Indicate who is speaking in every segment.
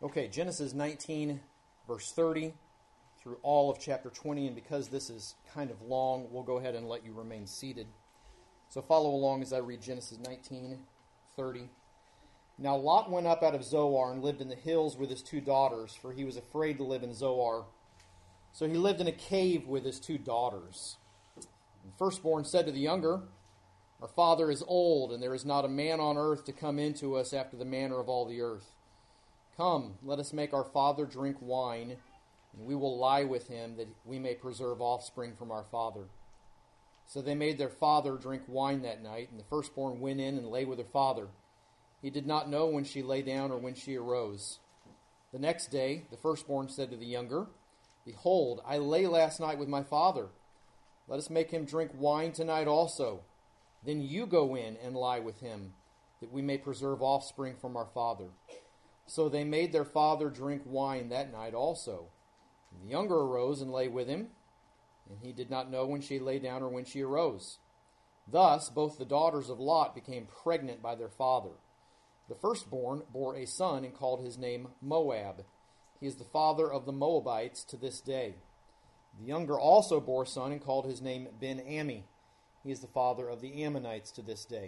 Speaker 1: Okay, Genesis 19, verse 30, through all of chapter 20, and because this is kind of long, we'll go ahead and let you remain seated. So follow along as I read Genesis 19, 30. Now Lot went up out of Zoar and lived in the hills with his 2 daughters, for he was afraid to live in Zoar. So he lived in a cave with his 2 daughters. And the firstborn said to the younger, Our father is old, and there is not a man on earth to come in to us after the manner of all the earth. Come, let us make our father drink wine, and we will lie with him, that we may preserve offspring from our father. So they made their father drink wine that night, and the firstborn went in and lay with her father. He did not know when she lay down or when she arose. The next day the firstborn said to the younger, Behold, I lay last night with my father. Let us make him drink wine tonight also. Then you go in and lie with him, that we may preserve offspring from our father. So they made their father drink wine that night also. And the younger arose and lay with him, and he did not know when she lay down or when she arose. Thus both the daughters of Lot became pregnant by their father. The firstborn bore a son and called his name Moab. He is the father of the Moabites to this day. The younger also bore a son and called his name Ben-Ammi. He is the father of the Ammonites to this day.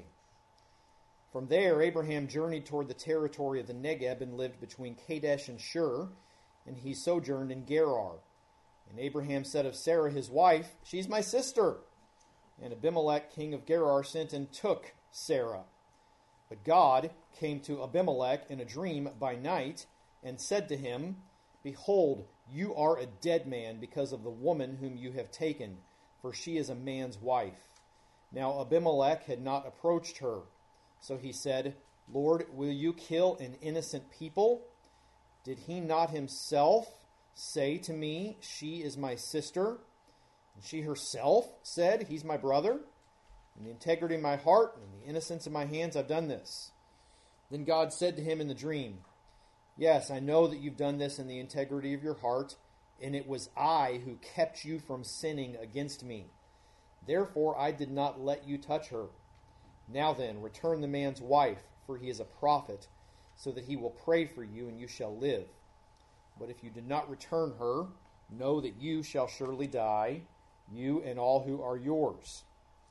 Speaker 1: From there, Abraham journeyed toward the territory of the Negeb and lived between Kadesh and Shur, and he sojourned in Gerar. And Abraham said of Sarah his wife, She's my sister. And Abimelech, king of Gerar, sent and took Sarah. But God came to Abimelech in a dream by night and said to him, Behold, you are a dead man because of the woman whom you have taken, for she is a man's wife. Now Abimelech had not approached her. So he said, Lord, will you kill an innocent people? Did he not himself say to me, She is my sister? And she herself said, He's my brother. In the integrity of my heart and the innocence of my hands, I've done this. Then God said to him in the dream, Yes, I know that you've done this in the integrity of your heart, and it was I who kept you from sinning against me. Therefore I did not let you touch her. Now then, return the man's wife, for he is a prophet, so that he will pray for you, and you shall live. But if you do not return her, know that you shall surely die, you and all who are yours.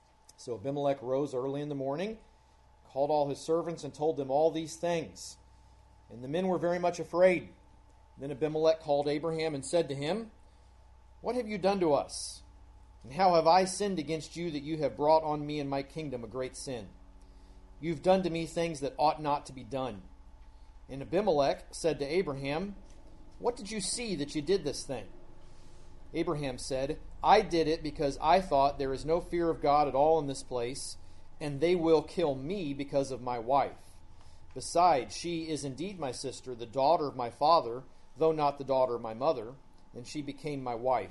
Speaker 1: So Abimelech rose early in the morning, called all his servants, and told them all these things. And the men were very much afraid. Then Abimelech called Abraham and said to him, What have you done to us? And how have I sinned against you that you have brought on me and my kingdom a great sin? You've done to me things that ought not to be done. And Abimelech said to Abraham, What did you see that you did this thing? Abraham said, I did it because I thought there is no fear of God at all in this place, and they will kill me because of my wife. Besides, she is indeed my sister, the daughter of my father, though not the daughter of my mother, and she became my wife.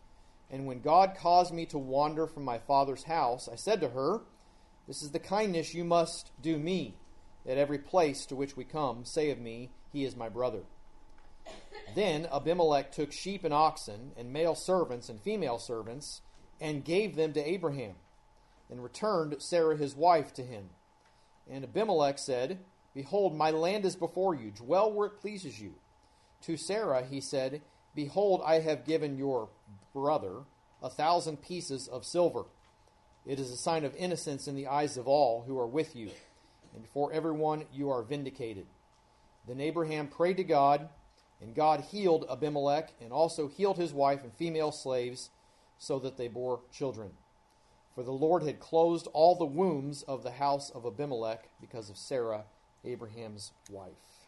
Speaker 1: And when God caused me to wander from my father's house, I said to her, This is the kindness you must do me. At every place to which we come, say of me, He is my brother. Then Abimelech took sheep and oxen, and male servants and female servants, and gave them to Abraham, and returned Sarah his wife to him. And Abimelech said, Behold, my land is before you. Dwell where it pleases you. To Sarah he said, Behold, I have given your brother 1,000 pieces of silver. It is a sign of innocence in the eyes of all who are with you, and before everyone you are vindicated. Then Abraham prayed to God, and God healed Abimelech, and also healed his wife and female slaves, so that they bore children. For the Lord had closed all the wombs of the house of Abimelech because of Sarah, Abraham's wife.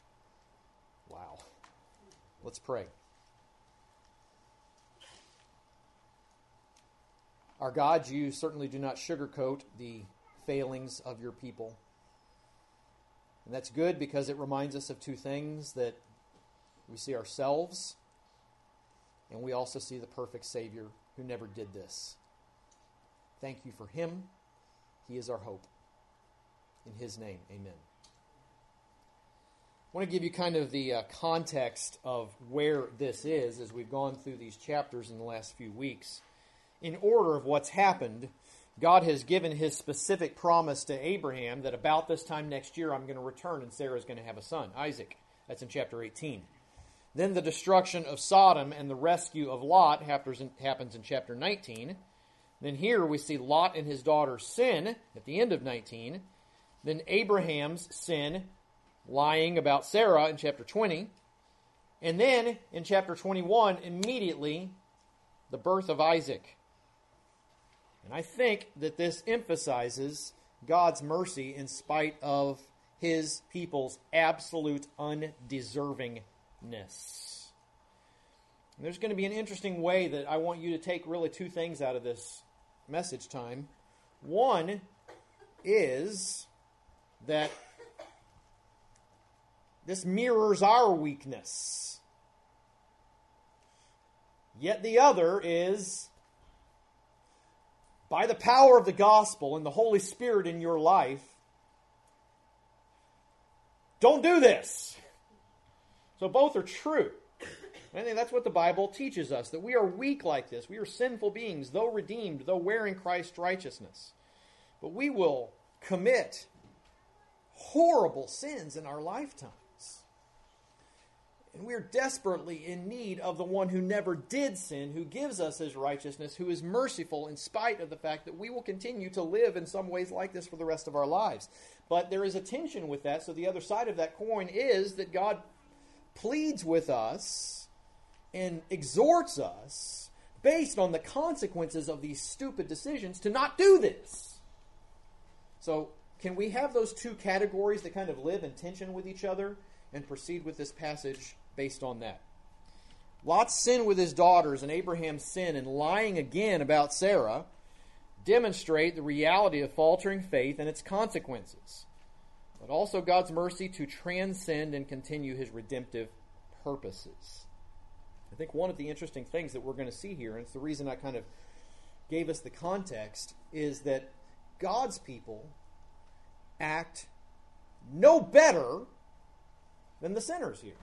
Speaker 1: Wow. Let's pray. Our God, you certainly do not sugarcoat the failings of your people. And that's good because it reminds us of 2 things, that we see ourselves, and we also see the perfect Savior who never did this. Thank you for Him. He is our hope. In His name, amen. I want to give you kind of the context of where this is as we've gone through these chapters in the last few weeks. In order of what's happened, God has given His specific promise to Abraham that about this time next year I'm going to return and Sarah's going to have a son, Isaac. That's in chapter 18. Then the destruction of Sodom and the rescue of Lot happens in chapter 19. Then here we see Lot and his daughter's sin at the end of 19. Then Abraham's sin, lying about Sarah in chapter 20. And then in chapter 21, immediately, the birth of Isaac. And I think that this emphasizes God's mercy in spite of his people's absolute undeservingness. And there's going to be an interesting way that I want you to take really two things out of this message time. One is that this mirrors our weakness. Yet the other is, by the power of the gospel and the Holy Spirit in your life, don't do this. So both are true. I think that's what the Bible teaches us, that we are weak like this. We are sinful beings, though redeemed, though wearing Christ's righteousness. But we will commit horrible sins in our lifetimes. And we are desperately in need of the one who never did sin, who gives us his righteousness, who is merciful in spite of the fact that we will continue to live in some ways like this for the rest of our lives. But there is a tension with that, so the other side of that coin is that God pleads with us and exhorts us, based on the consequences of these stupid decisions, to not do this. So, can we have those two categories that kind of live in tension with each other and proceed with this passage based on that? Lot's sin with his daughters and Abraham's sin and lying again about Sarah demonstrate the reality of faltering faith and its consequences, but also God's mercy to transcend and continue his redemptive purposes. I think one of the interesting things that we're going to see here, and it's the reason I kind of gave us the context, is that God's people act no better than the sinners here.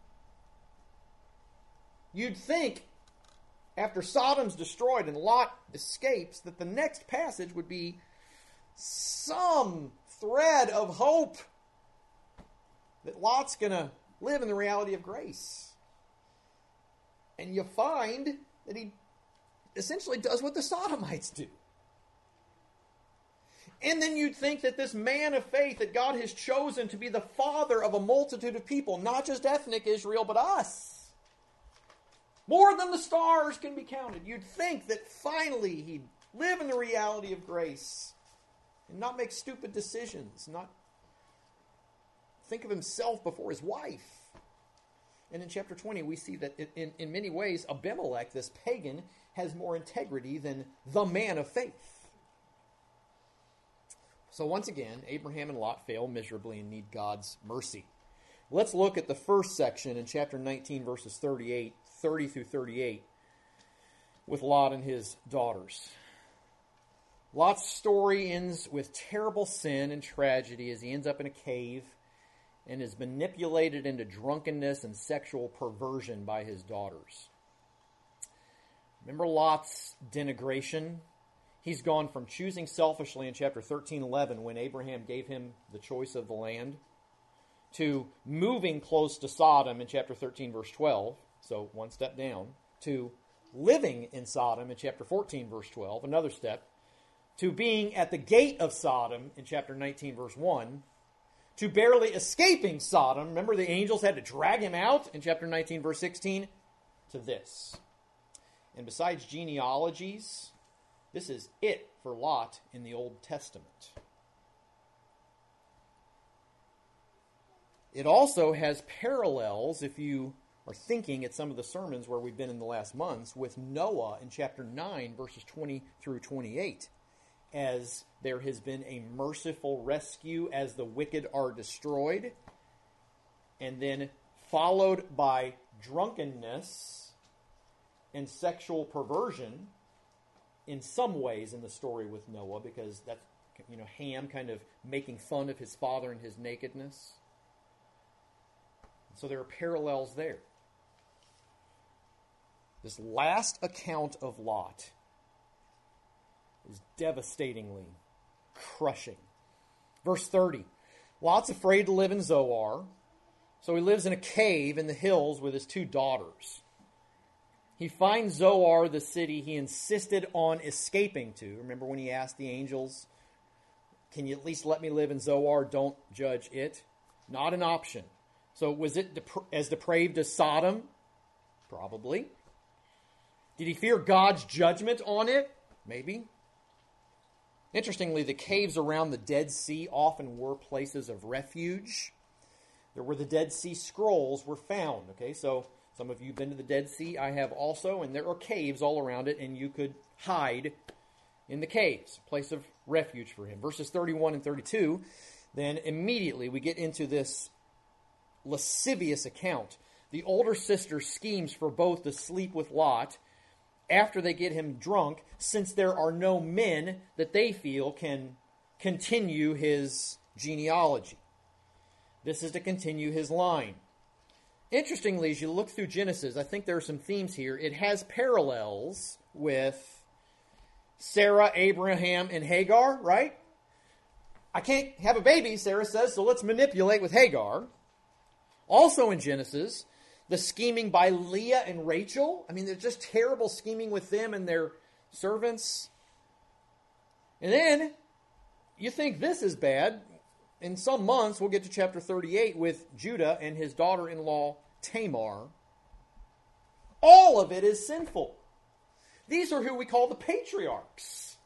Speaker 1: You'd think, after Sodom's destroyed and Lot escapes, that the next passage would be some thread of hope that Lot's going to live in the reality of grace. And you find that he essentially does what the Sodomites do. And then you'd think that this man of faith that God has chosen to be the father of a multitude of people, not just ethnic Israel, but us, more than the stars can be counted. You'd think that finally he'd live in the reality of grace and not make stupid decisions, not think of himself before his wife. And in chapter 20, we see that in many ways, Abimelech, this pagan, has more integrity than the man of faith. So once again, Abraham and Lot fail miserably and need God's mercy. Let's look at the first section in chapter 19, verses 30 through 38, with Lot and his daughters. Lot's story ends with terrible sin and tragedy as he ends up in a cave and is manipulated into drunkenness and sexual perversion by his daughters. Remember Lot's denigration? He's gone from choosing selfishly in chapter 13:11, when Abraham gave him the choice of the land, to moving close to Sodom in chapter 13, verse 12, so one step down, to living in Sodom in chapter 14, verse 12, another step, to being at the gate of Sodom in chapter 19, verse 1, to barely escaping Sodom. Remember, the angels had to drag him out in chapter 19, verse 16, to this. And besides genealogies, this is it for Lot in the Old Testament. It also has parallels, if you are thinking at some of the sermons where we've been in the last months, with Noah in chapter 9, verses 20 through 28. As there has been a merciful rescue as the wicked are destroyed, and then followed by drunkenness and sexual perversion in some ways in the story with Noah, because that's, Ham kind of making fun of his father and his nakedness. So there are parallels there. This last account of Lot is devastatingly crushing. Verse 30, Lot's afraid to live in Zoar, So he lives in a cave in the hills with his 2 daughters. He finds Zoar, the city he insisted on escaping to. Remember when he asked the angels, can you at least let me live in Zoar? Don't judge it. Not an option. So was it as depraved as Sodom? Probably. Did he fear God's judgment on it? Maybe. Interestingly, the caves around the Dead Sea often were places of refuge. There were the Dead Sea Scrolls were found. Okay, so some of you have been to the Dead Sea. I have also, and there are caves all around it, and you could hide in the caves, a place of refuge for him. Verses 31 and 32, then immediately we get into this lascivious account. The older sister schemes for both to sleep with Lot after they get him drunk, since there are no men that they feel can continue his genealogy. This is to continue his line. Interestingly, as you look through Genesis, I think there are some themes here. It has parallels with Sarah, Abraham, and Hagar, right? I can't have a baby, Sarah says, so let's manipulate with Hagar. Also in Genesis, the scheming by Leah and Rachel. I mean, there's just terrible scheming with them and their servants. And then, you think this is bad. In some months, we'll get to chapter 38 with Judah and his daughter-in-law Tamar. All of it is sinful. These are who we call the patriarchs.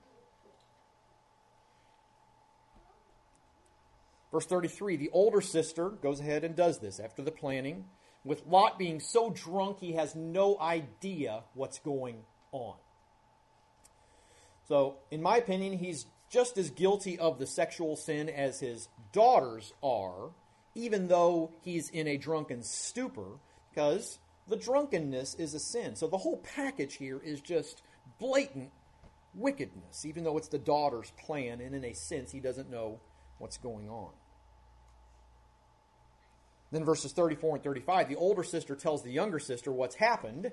Speaker 1: Verse 33, the older sister goes ahead and does this after the planning, with Lot being so drunk he has no idea what's going on. So, in my opinion, he's just as guilty of the sexual sin as his daughters are, even though he's in a drunken stupor, because the drunkenness is a sin. So the whole package here is just blatant wickedness, even though it's the daughter's plan, and in a sense he doesn't know what's going on. Then verses 34 and 35, the older sister tells the younger sister what's happened.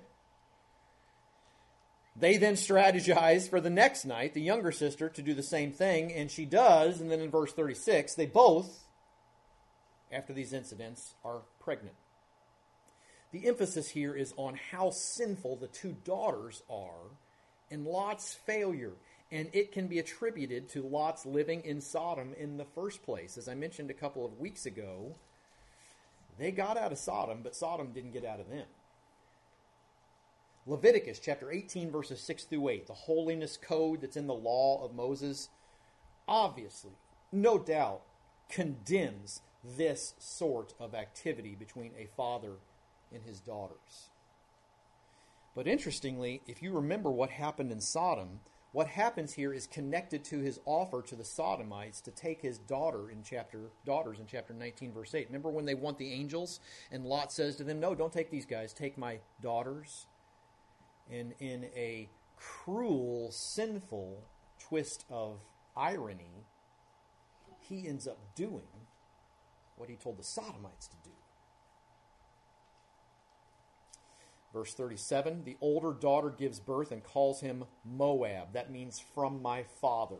Speaker 1: They then strategize for the next night, the younger sister, to do the same thing, and she does. And then in verse 36, they both, after these incidents, are pregnant. The emphasis here is on how sinful the 2 daughters are and Lot's failure. And it can be attributed to Lot's living in Sodom in the first place. As I mentioned a couple of weeks ago, they got out of Sodom, but Sodom didn't get out of them. Leviticus chapter 18, verses 6 through 8, the holiness code that's in the law of Moses, obviously, no doubt, condemns this sort of activity between a father and his daughters. But interestingly, if you remember what happened in Sodom, what happens here is connected to his offer to the Sodomites to take his daughters in chapter 19, verse 8. Remember when they want the angels, and Lot says to them, no, don't take these guys, take my daughters. And in a cruel, sinful twist of irony, he ends up doing what he told the Sodomites to do. Verse 37, the older daughter gives birth and calls him Moab. That means from my father.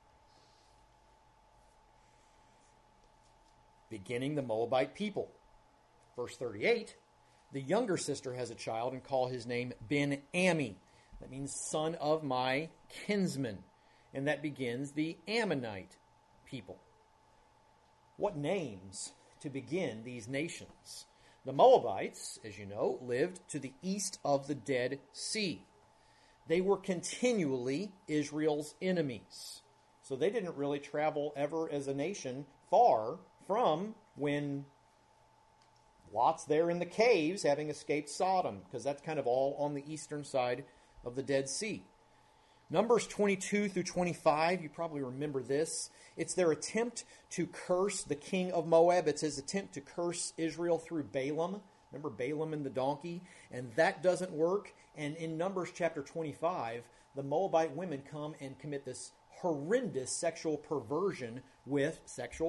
Speaker 1: Beginning the Moabite people. Verse 38, the younger sister has a child and call his name Ben-Ami. That means son of my kinsman. And that begins the Ammonite people. What names to begin these nations? The Moabites, as you know, lived to the east of the Dead Sea. They were continually Israel's enemies. So they didn't really travel ever as a nation far from when Lot's there in the caves having escaped Sodom, because that's kind of all on the eastern side of the Dead Sea. Numbers 22 through 25, you probably remember this. It's their attempt to curse the king of Moab. It's his attempt to curse Israel through Balaam. Remember Balaam and the donkey? And that doesn't work. And in Numbers chapter 25, the Moabite women come and commit this horrendous sexual perversion with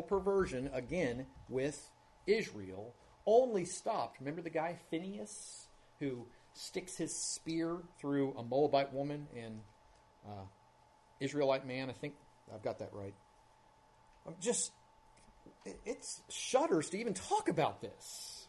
Speaker 1: Israel. Only stopped. Remember the guy Phineas who sticks his spear through a Moabite woman and Israelite man? I think I've got that right. Just it shudders to even talk about this.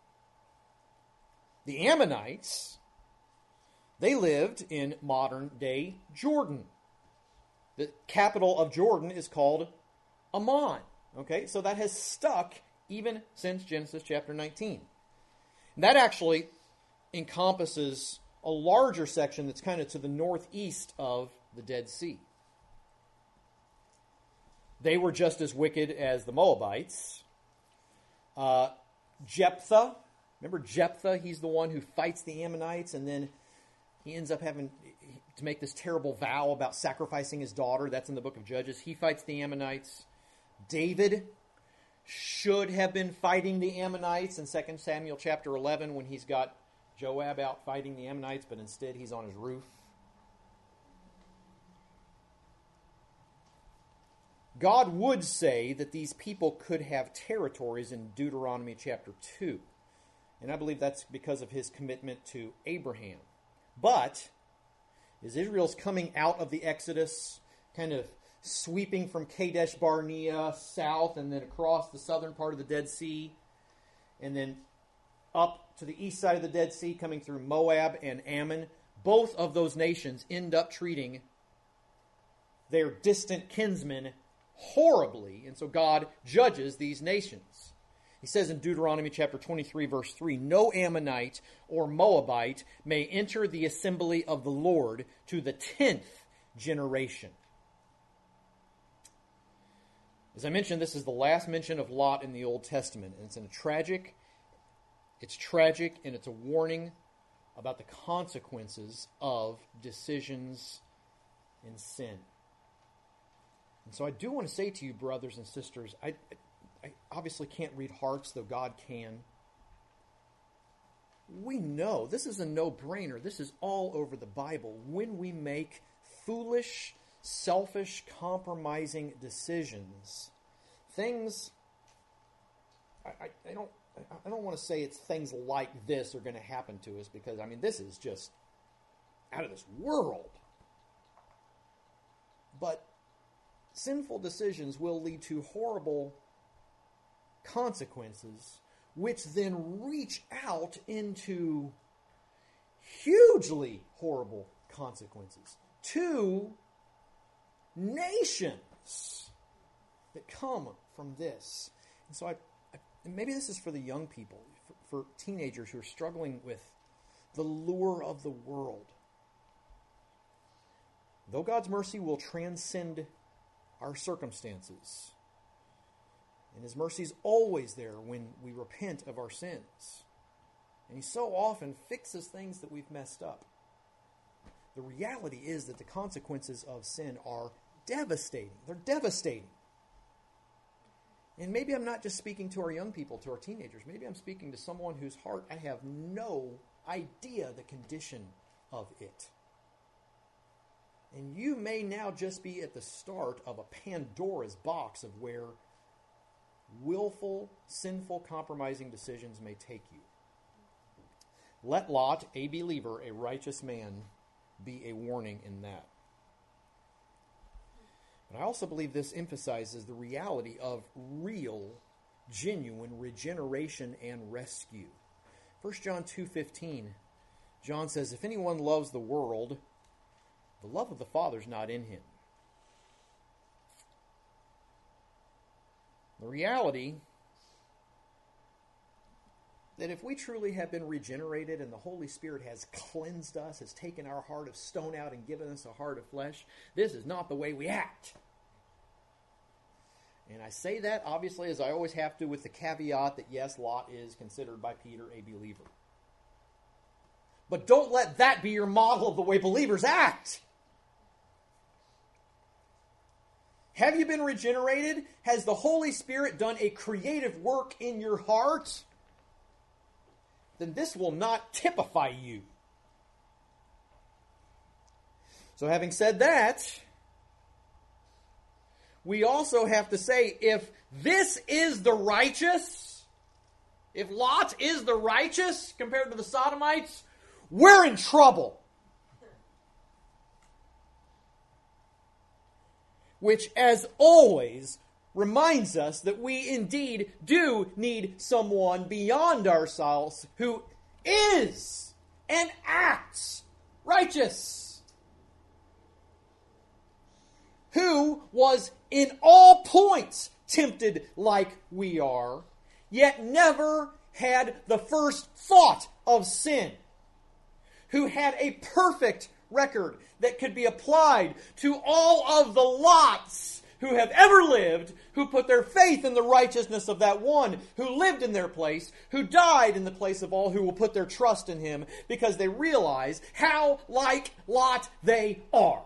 Speaker 1: The Ammonites, they lived in modern-day Jordan. The capital of Jordan is called Ammon. Okay, so that has stuck even since Genesis chapter 19. And that actually encompasses a larger section that's kind of to the northeast of the Dead Sea. They were just as wicked as the Moabites. Jephthah, remember Jephthah? He's the one who fights the Ammonites, and then he ends up having to make this terrible vow about sacrificing his daughter. That's in the book of Judges. He fights the Ammonites. David should have been fighting the Ammonites in 2 Samuel chapter 11 when he's got Joab out fighting the Ammonites, but instead he's on his roof. God would say that these people could have territories in Deuteronomy chapter 2. And I believe that's because of his commitment to Abraham. But as Israel's coming out of the Exodus, kind of sweeping from Kadesh Barnea south and then across the southern part of the Dead Sea, and then up to the east side of the Dead Sea, coming through Moab and Ammon, both of those nations end up treating their distant kinsmen horribly, and so God judges these nations. He says in Deuteronomy chapter 23, verse 3, "No Ammonite or Moabite may enter the assembly of the Lord to the 10th generation." As I mentioned, this is the last mention of Lot in the Old Testament, and it's tragic, and it's a warning about the consequences of decisions in sin. And so I do want to say to you, brothers and sisters, I obviously can't read hearts, though God can. We know, this is a no-brainer, this is all over the Bible. When we make foolish, selfish, compromising decisions, things, I don't want to say it's things like this are going to happen to us, because, this is just out of this world. But sinful decisions will lead to horrible consequences, which then reach out into hugely horrible consequences to nations that come from this. And so maybe this is for the young people, for teenagers who are struggling with the lure of the world. Though God's mercy will transcend our circumstances, and His mercy is always there when we repent of our sins, and He so often fixes things that we've messed up, the reality is that the consequences of sin are devastating. They're devastating. And maybe I'm not just speaking to our young people, to our teenagers. Maybe I'm speaking to someone whose heart I have no idea the condition of it. And you may now just be at the start of a Pandora's box of where willful, sinful, compromising decisions may take you. Let Lot, a believer, a righteous man, be a warning in that. But I also believe this emphasizes the reality of real, genuine regeneration and rescue. 1 John 2:15, John says, "If anyone loves the world, the love of the Father is not in him." The reality that if we truly have been regenerated and the Holy Spirit has cleansed us, has taken our heart of stone out and given us a heart of flesh, this is not the way we act. And I say that, obviously, as I always have to, with the caveat that, yes, Lot is considered by Peter a believer. But don't let that be your model of the way believers act. Have you been regenerated? Has the Holy Spirit done a creative work in your heart? Then this will not typify you. So having said that, we also have to say, if this is the righteous, if Lot is the righteous compared to the Sodomites, we're in trouble. Which, as always, reminds us that we indeed do need someone beyond ourselves who is and acts righteous, who was in all points tempted like we are, yet never had the first thought of sin, who had a perfect record that could be applied to all of the lots who have ever lived, who put their faith in the righteousness of that one who lived in their place, who died in the place of all who will put their trust in him, because they realize how like Lot they are.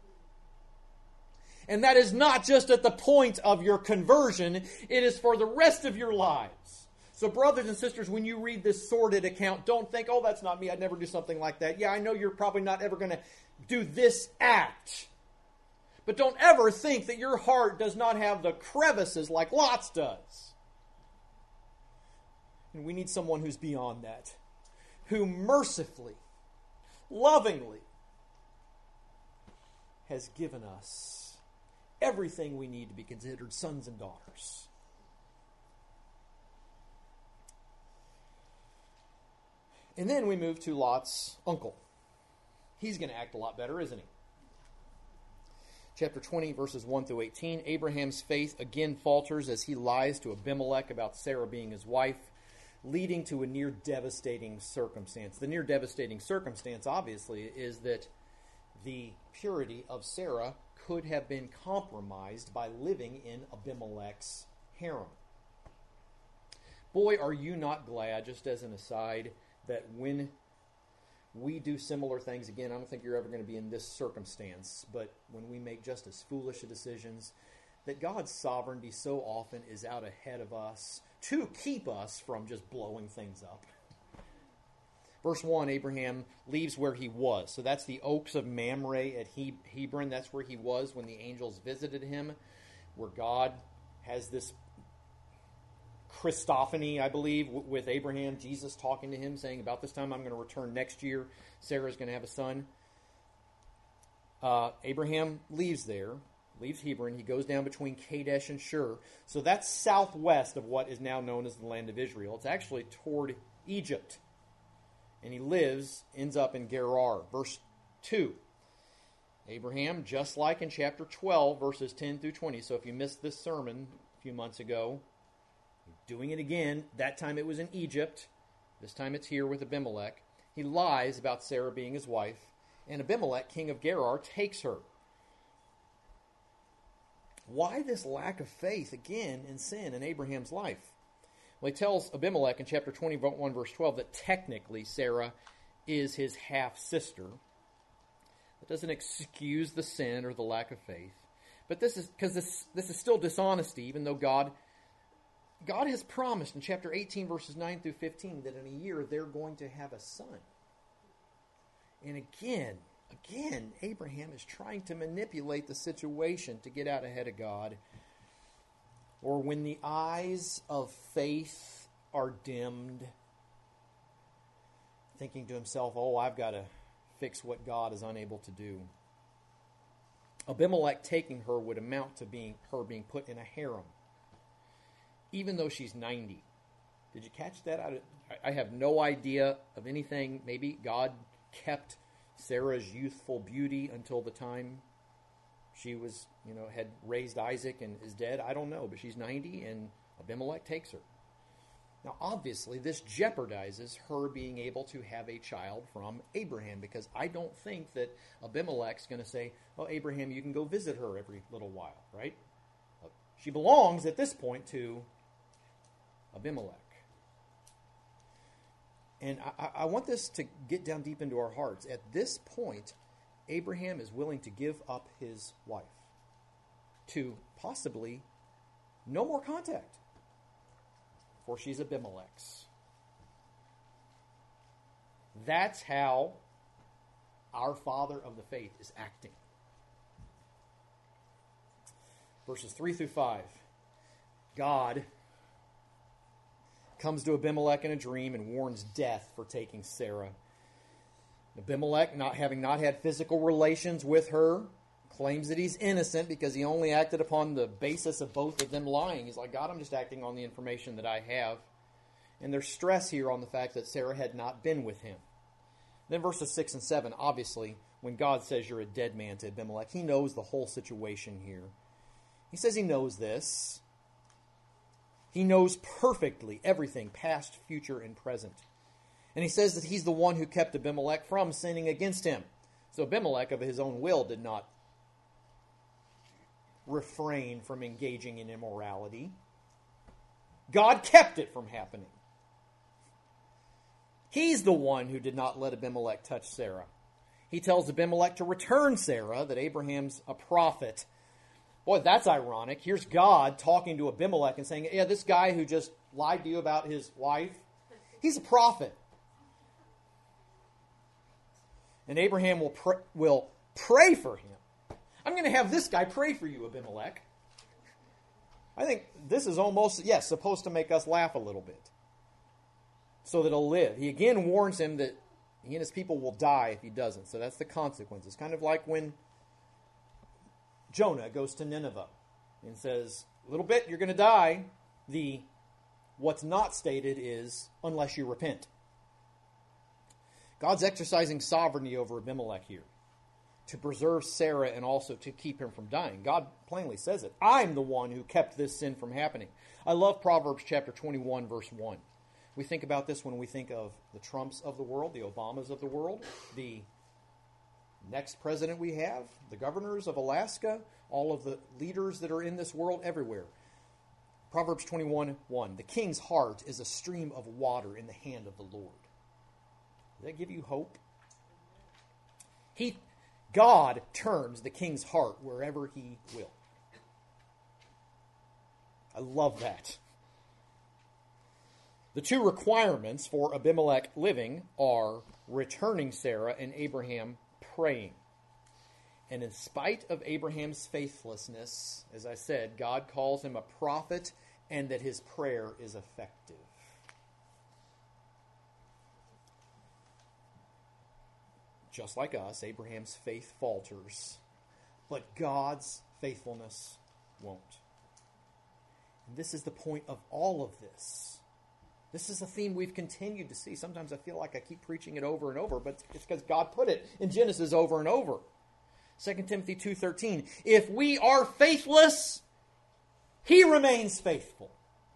Speaker 1: And that is not just at the point of your conversion, it is for the rest of your lives. So brothers and sisters, when you read this sordid account, don't think, oh, that's not me, I'd never do something like that. Yeah, I know you're probably not ever going to do this act. But don't ever think that your heart does not have the crevices like Lot's does. And we need someone who's beyond that, who mercifully, lovingly has given us everything we need to be considered sons and daughters. And then we move to Lot's uncle. He's going to act a lot better, isn't he? Chapter 20, verses 1 through 18. Abraham's faith again falters as he lies to Abimelech about Sarah being his wife, leading to a near devastating circumstance. The near devastating circumstance, obviously, is that the purity of Sarah could have been compromised by living in Abimelech's harem. Boy, are you not glad, just as an aside, that when we do similar things, again, I don't think you're ever going to be in this circumstance, but when we make just as foolish decisions, that God's sovereignty so often is out ahead of us to keep us from just blowing things up. Verse 1, Abraham leaves where he was. So that's the oaks of Mamre at Hebron. That's where he was when the angels visited him, where God has this Christophany, I believe, with Abraham, Jesus talking to him, saying, about this time I'm going to return next year. Sarah's going to have a son. Abraham leaves there, leaves Hebron. He goes down between Kadesh and Shur. So that's southwest of what is now known as the land of Israel. It's actually toward Egypt. And he ends up in Gerar. Verse 2. Abraham, just like in chapter 12, verses 10 through 20. So if you missed this sermon a few months ago, doing it again. That time it was in Egypt. This time it's here with Abimelech. He lies about Sarah being his wife, and Abimelech, king of Gerar, takes her. Why this lack of faith, again, in sin in Abraham's life? Well, he tells Abimelech in chapter 21, verse 12, that technically Sarah is his half-sister. That doesn't excuse the sin or the lack of faith. But this is still dishonesty, even though God has promised in chapter 18, verses 9 through 15, that in a year they're going to have a son. And again, Abraham is trying to manipulate the situation to get out ahead of God. Or when the eyes of faith are dimmed, thinking to himself, oh, I've got to fix what God is unable to do. Abimelech taking her would amount to her being put in a harem, even though she's 90. Did you catch that? I have no idea of anything. Maybe God kept Sarah's youthful beauty until the time she was, had raised Isaac and is dead. I don't know, but she's 90 and Abimelech takes her. Now, obviously, this jeopardizes her being able to have a child from Abraham, because I don't think that Abimelech's going to say, oh, Abraham, you can go visit her every little while, right? She belongs at this point to Abimelech. And I want this to get down deep into our hearts. At this point, Abraham is willing to give up his wife to possibly no more contact, for she's Abimelech's. That's how our father of the faith is acting. Verses 3 through 5. God comes to Abimelech in a dream and warns death for taking Sarah. Abimelech, not having had physical relations with her, claims that he's innocent because he only acted upon the basis of both of them lying. He's like, God, I'm just acting on the information that I have. And there's stress here on the fact that Sarah had not been with him. Then verses 6 and 7, obviously, when God says you're a dead man to Abimelech, he knows the whole situation here. He says he knows this. He knows perfectly everything, past, future, and present. And he says that he's the one who kept Abimelech from sinning against him. So Abimelech, of his own will, did not refrain from engaging in immorality. God kept it from happening. He's the one who did not let Abimelech touch Sarah. He tells Abimelech to return Sarah, that Abraham's a prophet. Boy, that's ironic. Here's God talking to Abimelech and saying, yeah, this guy who just lied to you about his wife, he's a prophet. And Abraham will pray for him. I'm going to have this guy pray for you, Abimelech. I think this is almost, yes, supposed to make us laugh a little bit, so that he'll live. He again warns him that he and his people will die if he doesn't. So that's the consequence. It's kind of like when Jonah goes to Nineveh and says, a little bit, you're going to die. What's not stated is, unless you repent. God's exercising sovereignty over Abimelech here to preserve Sarah and also to keep him from dying. God plainly says it. I'm the one who kept this sin from happening. I love Proverbs chapter 21, verse 1. We think about this when we think of the Trumps of the world, the Obamas of the world, the next president we have, the governors of Alaska, all of the leaders that are in this world everywhere. Proverbs 21:1. The king's heart is a stream of water in the hand of the Lord. Does that give you hope? God turns the king's heart wherever he will. I love that. The two requirements for Abimelech living are returning Sarah and Abraham praying. And in spite of Abraham's faithlessness, as I said, God calls him a prophet and that his prayer is effective. Just like us, Abraham's faith falters, but God's faithfulness won't. And this is the point of all of this. This is a theme we've continued to see. Sometimes I feel like I keep preaching it over and over, but it's because God put it in Genesis over and over. 2 Timothy 2:13. If we are faithless, he remains faithful.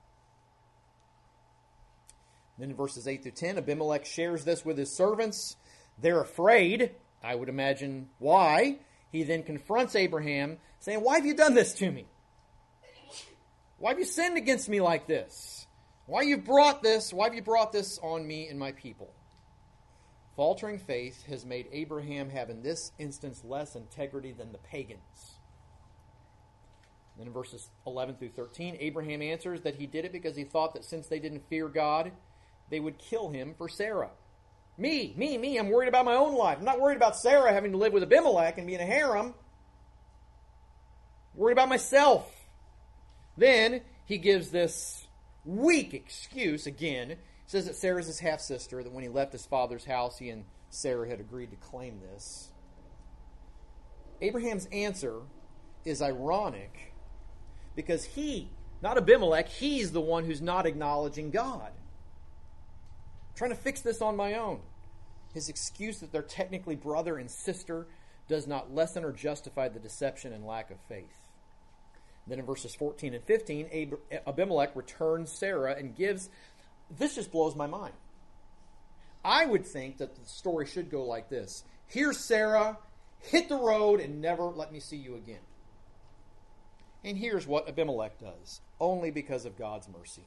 Speaker 1: Then in verses 8 through 10, Abimelech shares this with his servants. They're afraid. I would imagine why. He then confronts Abraham, saying, why have you done this to me? Why have you sinned against me like this? Why have you brought this on me and my people? Faltering faith has made Abraham have in this instance less integrity than the pagans. Then in verses 11 through 13, Abraham answers that he did it because he thought that since they didn't fear God, they would kill him for Sarah. Me, I'm worried about my own life. I'm not worried about Sarah having to live with Abimelech and be in a harem. I'm worried about myself. Then he gives this weak excuse again. He says that Sarah's his half-sister, that when he left his father's house, he and Sarah had agreed to claim this. Abraham's answer is ironic because he, not Abimelech, he's the one who's not acknowledging God. I'm trying to fix this on my own. His excuse that they're technically brother and sister does not lessen or justify the deception and lack of faith. Then in verses 14 and 15, Abimelech returns Sarah and gives... This just blows my mind. I would think that the story should go like this. Here's Sarah, hit the road and never let me see you again. And here's what Abimelech does, only because of God's mercy.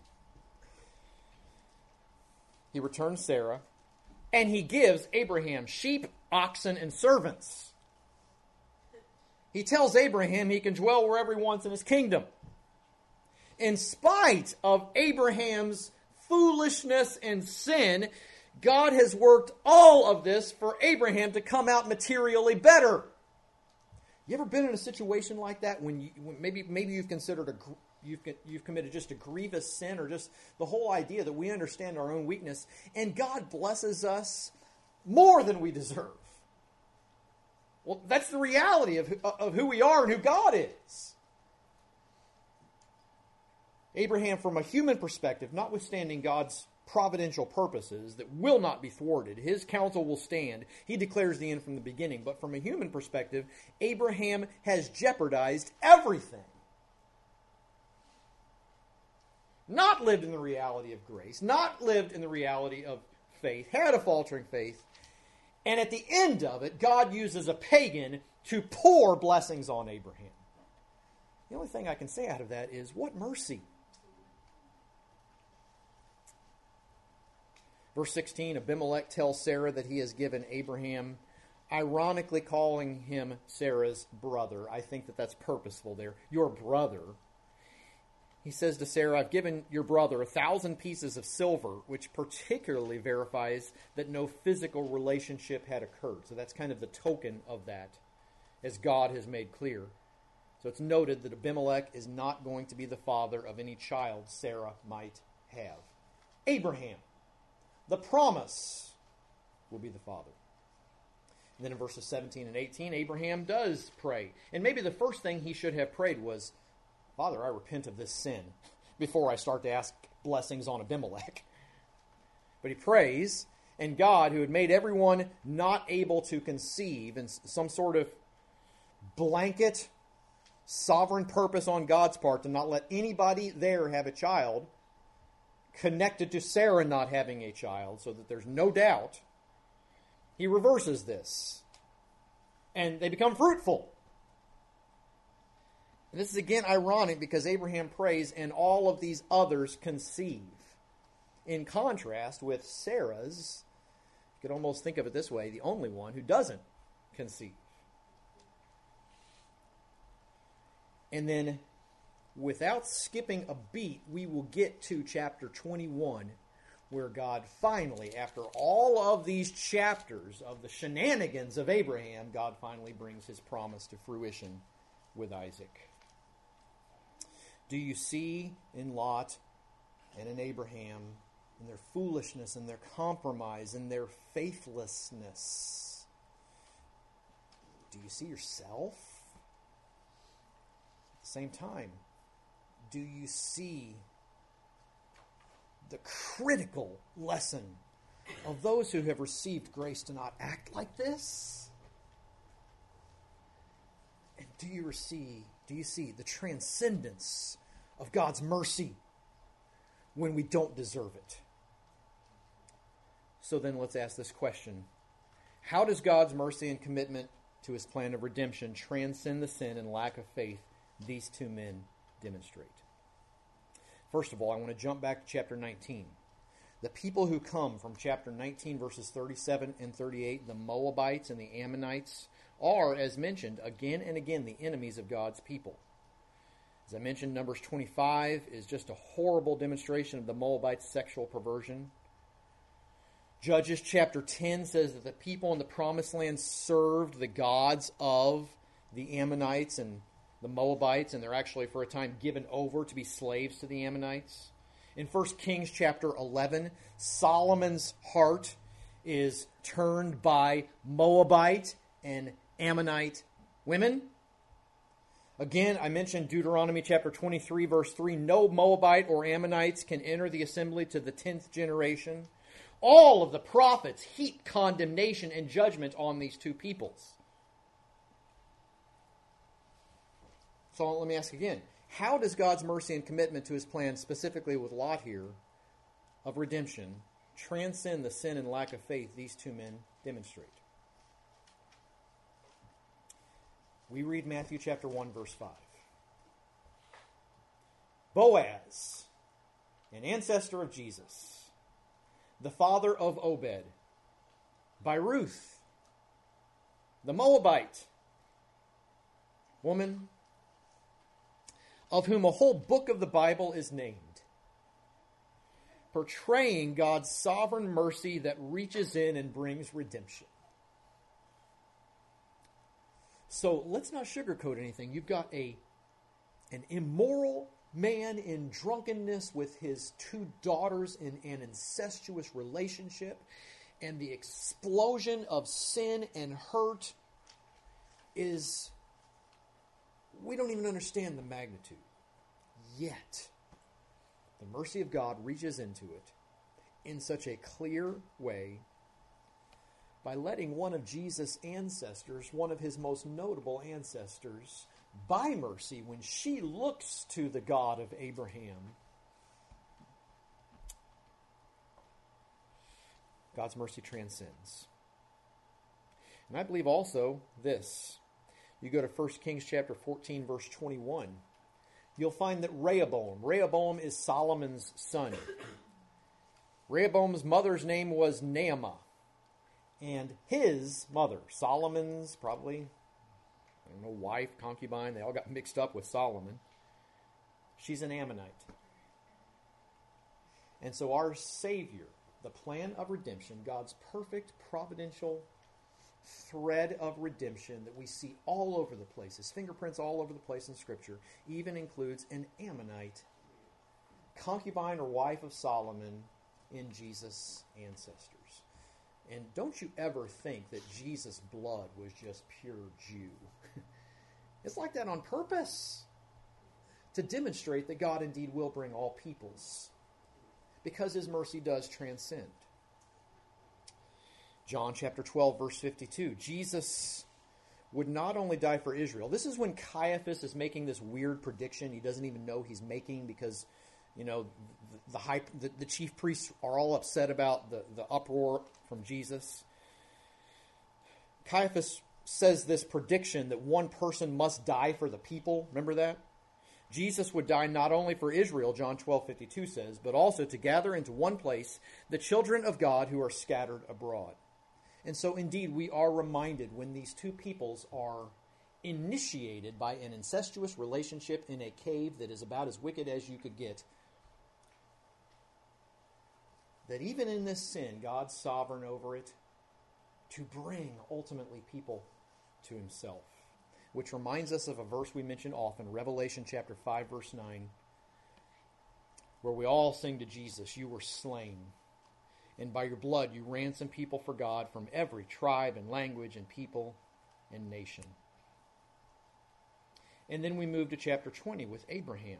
Speaker 1: He returns Sarah, and he gives Abraham sheep, oxen, and servants. He tells Abraham he can dwell wherever he wants in his kingdom. In spite of Abraham's foolishness and sin, God has worked all of this for Abraham to come out materially better. You ever been in a situation like that when maybe you've considered you've committed just a grievous sin, or just the whole idea that we understand our own weakness, and God blesses us more than we deserve? Well, that's the reality of who we are and who God is. Abraham, from a human perspective, notwithstanding God's providential purposes that will not be thwarted, his counsel will stand. He declares the end from the beginning. But from a human perspective, Abraham has jeopardized everything. Not lived in the reality of grace, not lived in the reality of faith, had a faltering faith. And at the end of it, God uses a pagan to pour blessings on Abraham. The only thing I can say out of that is, what mercy. Verse 16, Abimelech tells Sarah that he has given Abraham, ironically calling him Sarah's brother. I think that that's purposeful there. Your brother. He says to Sarah, I've given your brother 1,000 pieces of silver, which particularly verifies that no physical relationship had occurred. So that's kind of the token of that, as God has made clear. So it's noted that Abimelech is not going to be the father of any child Sarah might have. Abraham, the promise, will be the father. And then in verses 17 and 18, Abraham does pray. And maybe the first thing he should have prayed was, Father, I repent of this sin, before I start to ask blessings on Abimelech. But he prays, and God, who had made everyone not able to conceive, in some sort of blanket sovereign purpose on God's part to not let anybody there have a child, connected to Sarah not having a child, so that there's no doubt, he reverses this. And they become fruitful. And this is again ironic because Abraham prays and all of these others conceive. In contrast with Sarah's, you could almost think of it this way, the only one who doesn't conceive. And then, without skipping a beat, we will get to chapter 21, where God finally, after all of these chapters of the shenanigans of Abraham, God finally brings his promise to fruition with Isaac. Do you see in Lot and in Abraham, in their foolishness, in their compromise, in their faithlessness? Do you see yourself? At the same time, do you see the critical lesson of those who have received grace to not act like this? And do you see the transcendence of God's mercy when we don't deserve it? So then let's ask this question. How does God's mercy and commitment to his plan of redemption transcend the sin and lack of faith these two men demonstrate? First of all, I want to jump back to chapter 19. The people who come from chapter 19, verses 37 and 38, the Moabites and the Ammonites, are, as mentioned, again and again, the enemies of God's people. As I mentioned, Numbers 25 is just a horrible demonstration of the Moabites' sexual perversion. Judges chapter 10 says that the people in the Promised Land served the gods of the Ammonites and the Moabites, and they're actually for a time given over to be slaves to the Ammonites. In 1 Kings chapter 11, Solomon's heart is turned by Moabite and Ammonite women. Again, I mentioned Deuteronomy chapter 23, verse 3. No Moabite or Ammonites can enter the assembly to the 10th generation. All of the prophets heap condemnation and judgment on these two peoples. So let me ask again. How does God's mercy and commitment to his plan, specifically with Lot here, of redemption, transcend the sin and lack of faith these two men demonstrate? We read Matthew chapter 1, verse 5. Boaz, an ancestor of Jesus, the father of Obed, by Ruth, the Moabite woman, of whom a whole book of the Bible is named, portraying God's sovereign mercy that reaches in and brings redemption. So let's not sugarcoat anything. You've got an immoral man in drunkenness with his two daughters in an incestuous relationship, and the explosion of sin and hurt is we don't even understand the magnitude. Yet, the mercy of God reaches into it in such a clear way by letting one of Jesus' ancestors, one of his most notable ancestors, by mercy, when she looks to the God of Abraham, God's mercy transcends. And I believe also this. You go to 1 Kings chapter 14, verse 21. You'll find that Rehoboam is Solomon's son. Rehoboam's mother's name was Naamah. And his mother, Solomon's probably, wife, concubine, they all got mixed up with Solomon. She's an Ammonite. And so our Savior, the plan of redemption, God's perfect providential thread of redemption that we see all over the place, his fingerprints all over the place in Scripture, even includes an Ammonite, concubine or wife of Solomon in Jesus' ancestors. And don't you ever think that Jesus' blood was just pure Jew. It's like that on purpose, to demonstrate that God indeed will bring all peoples, because his mercy does transcend. John chapter 12, verse 52. Jesus would not only die for Israel. This is when Caiaphas is making this weird prediction he doesn't even know he's making, because the chief priests are all upset about the uproar from Jesus. Caiaphas says this prediction that one person must die for the people. Remember that? Jesus would die not only for Israel, John 12:52 says, but also to gather into one place the children of God who are scattered abroad. And so indeed we are reminded when these two peoples are initiated by an incestuous relationship in a cave that is about as wicked as you could get, that even in this sin, God's sovereign over it to bring ultimately people to himself. Which reminds us of a verse we mention often, Revelation chapter 5, verse 9, where we all sing to Jesus, "You were slain, and by your blood you ransomed people for God from every tribe and language and people and nation." And then we move to chapter 20 with Abraham.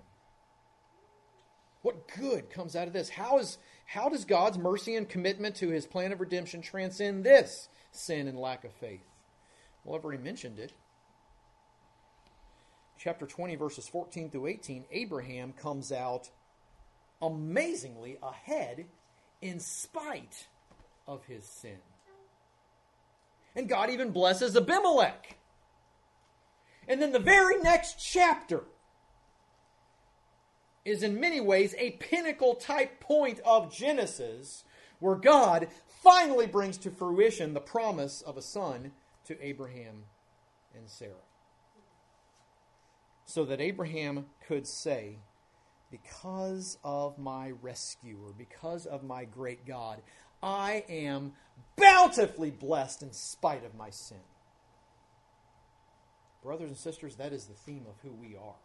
Speaker 1: What good comes out of this? How does God's mercy and commitment to his plan of redemption transcend this sin and lack of faith? Well, I've already mentioned it. Chapter 20, verses 14 through 18, Abraham comes out amazingly ahead in spite of his sin. And God even blesses Abimelech. And then the very next chapter is in many ways a pinnacle type point of Genesis, where God finally brings to fruition the promise of a son to Abraham and Sarah. So that Abraham could say, because of my rescuer, because of my great God, I am bountifully blessed in spite of my sin. Brothers and sisters, that is the theme of who we are.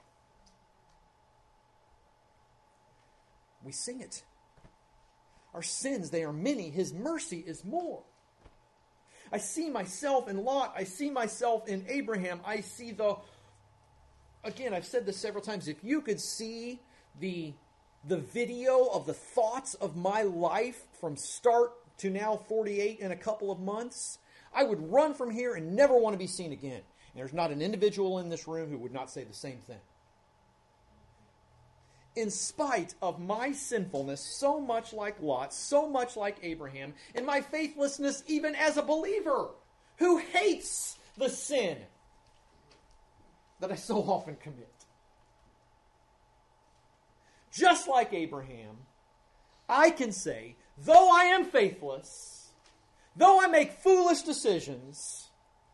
Speaker 1: We sing it. Our sins, they are many. His mercy is more. I see myself in Lot. I see myself in Abraham. I see again, I've said this several times. If you could see the video of the thoughts of my life from start to now 48 in a couple of months, I would run from here and never want to be seen again. And there's not an individual in this room who would not say the same thing. In spite of my sinfulness, so much like Lot, so much like Abraham, and my faithlessness even as a believer who hates the sin that I so often commit. Just like Abraham, I can say, though I am faithless, though I make foolish decisions,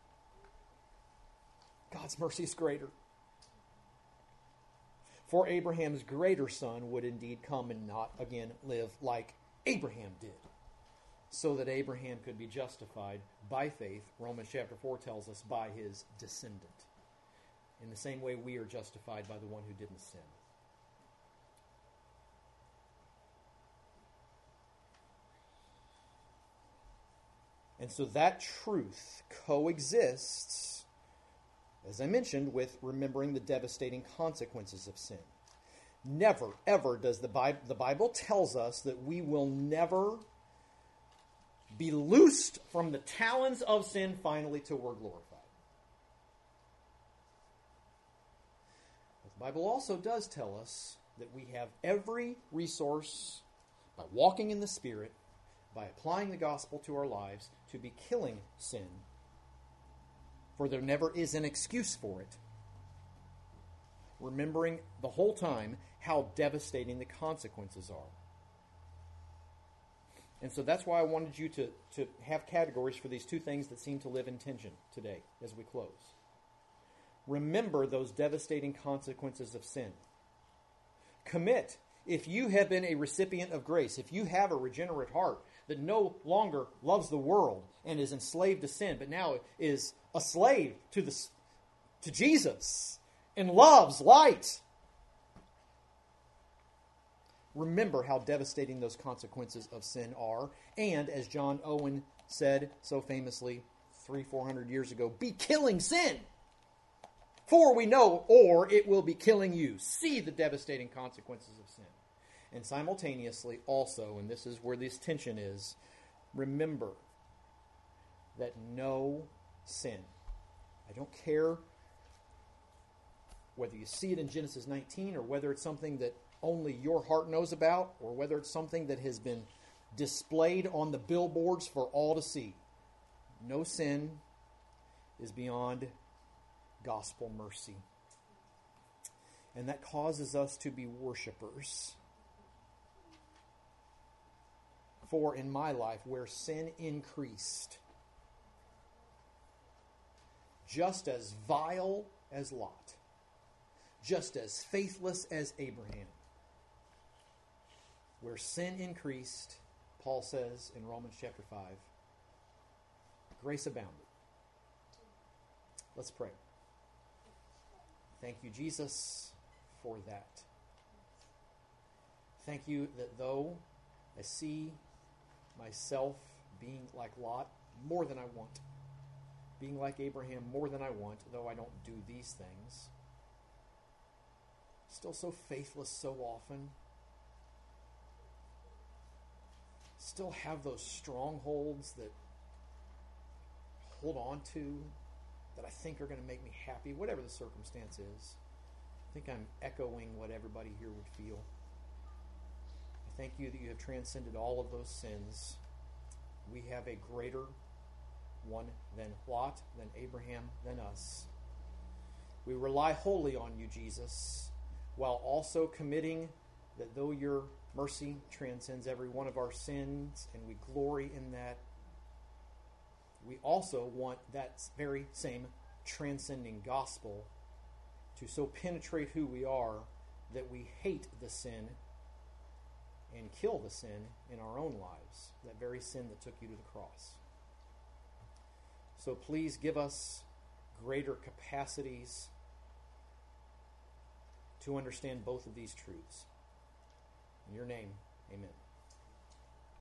Speaker 1: God's mercy is greater. For Abraham's greater son would indeed come and not again live like Abraham did, so that Abraham could be justified by faith. Romans chapter 4 tells us by his descendant. In the same way we are justified by the one who didn't sin. And so that truth coexists as I mentioned, with remembering the devastating consequences of sin. Never, ever does the Bible tells us that we will never be loosed from the talons of sin finally till we're glorified. But the Bible also does tell us that we have every resource by walking in the Spirit, by applying the gospel to our lives, to be killing sin. For there never is an excuse for it. Remembering the whole time how devastating the consequences are. And so that's why I wanted you to have categories for these two things that seem to live in tension today as we close. Remember those devastating consequences of sin. Commit. If you have been a recipient of grace, if you have a regenerate heart that no longer loves the world and is enslaved to sin, but now is a slave to Jesus and loves light, remember how devastating those consequences of sin are. And as John Owen said so famously 300-400 years ago, be killing sin. For we know, or it will be killing you. See the devastating consequences of sin. And simultaneously also, and this is where this tension is, remember that no sin. I don't care whether you see it in Genesis 19 or whether it's something that only your heart knows about or whether it's something that has been displayed on the billboards for all to see. No sin is beyond gospel mercy. And that causes us to be worshipers. For in my life, where sin increased, just as vile as Lot, just as faithless as Abraham, where sin increased, Paul says in Romans chapter 5, grace abounded. Let's pray. Thank you, Jesus, for that. Thank you that though I see myself being like Lot more than I want, being like Abraham more than I want, though I don't do these things, still so faithless so often, still have those strongholds that hold on to, that I think are going to make me happy, whatever the circumstance is. I think I'm echoing what everybody here would feel. I thank you that you have transcended all of those sins. We have a greater one than Lot, than Abraham, than us. We rely wholly on you, Jesus, while also committing that though your mercy transcends every one of our sins, and we glory in that, we also want that very same transcending gospel to so penetrate who we are that we hate the sin and kill the sin in our own lives, that very sin that took you to the cross. So please give us greater capacities to understand both of these truths. In your name, amen.